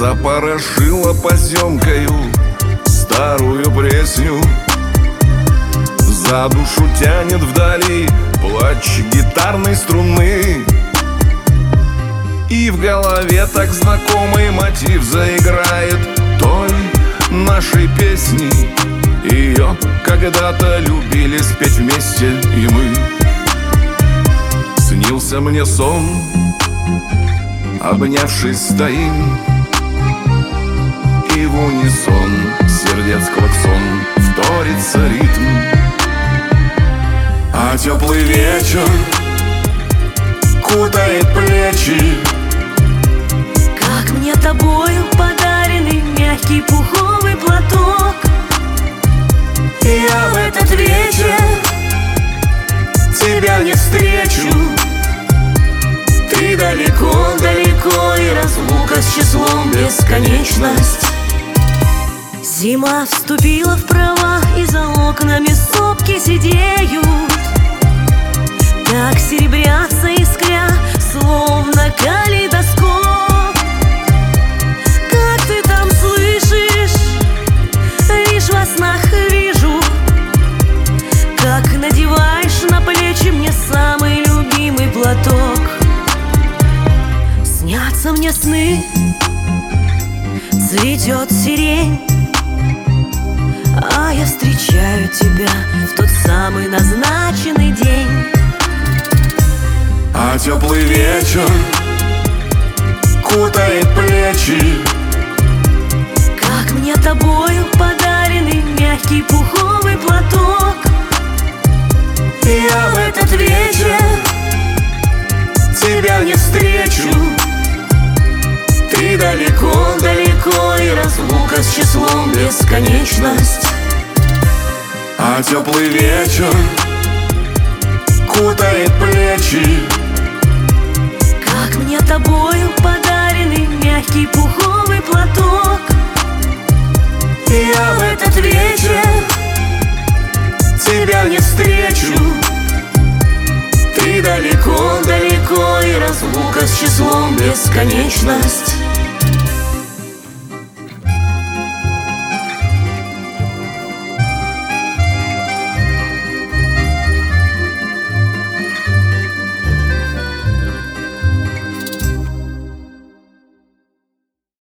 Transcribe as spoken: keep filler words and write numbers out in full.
запорошила поземкою старую пресню. За душу тянет вдали плач гитарной струны, и в голове так знакомый мотив заиграет той нашей песни. Ее когда-то любили спеть вместе и мы. Снился мне сон, обнявшись стоим, и в унисон сердец клаксон вторится ритм. А теплый вечер кутает плечи, как мне тобою подаренный мягкий пуховый платок. Я в этот вечер тебя не встречу. Ты далеко-далеко, и разлука с числом бесконечность. Зима вступила в права, и за окнами сопки сидеют. Так серебрятся искря, словно калейдоскоп. Как ты там слышишь? Лишь во снах вижу, как надеваешь на плечи мне самый любимый платок. Снятся мне сны, цветет сирень, а я встречаю тебя в тот самый назначенный день. А теплый вечер кутает плечи, как мне тобою подаренный мягкий пуховый платок. Я в этот вечер тебя не встречу. Ты далеко-далеко, и разлука с числом бесконечность. А теплый вечер кутает плечи, как мне тобою подаренный мягкий пуховый платок. Я в этот вечер тебя не встречу. Ты далеко-далеко, и разлука с числом бесконечность.